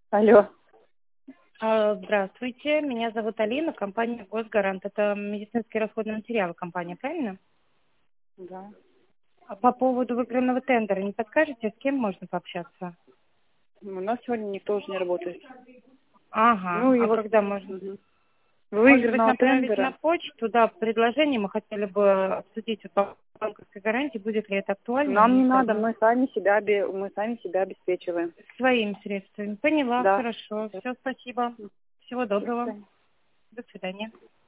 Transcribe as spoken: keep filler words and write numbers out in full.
Алло. А, Здравствуйте, меня зовут Алина, компания «Госгарант». Это медицинские расходные материалы компания, правильно? Да. А по поводу выигранного тендера не подскажете, с кем можно пообщаться? У нас сегодня никто уже не работает. Ага, Ну и а вот когда можно? мгм. Может быть, Выигранного направить на тендера. почту, да, предложение, мы хотели бы обсудить вот по банковской гарантии, будет ли это актуально Нам и не надо, заодно мы сами себя, обе- мы сами себя обеспечиваем. своими средствами. Поняла, Да. хорошо, все, спасибо. Всего До доброго, свидания. до свидания.